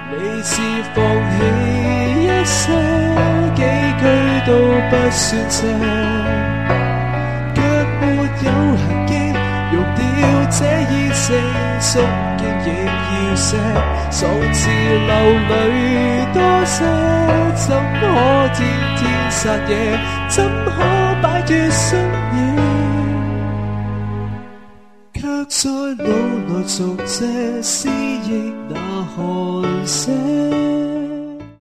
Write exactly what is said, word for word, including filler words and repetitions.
你是放棄一些，幾句都不算謝，卻沒有痕跡，用掉這熱情，信經亦要寫，數次流淚多些，怎可天天殺野，怎可擺脫深夜，卻在腦內逐這思憶那寒寫。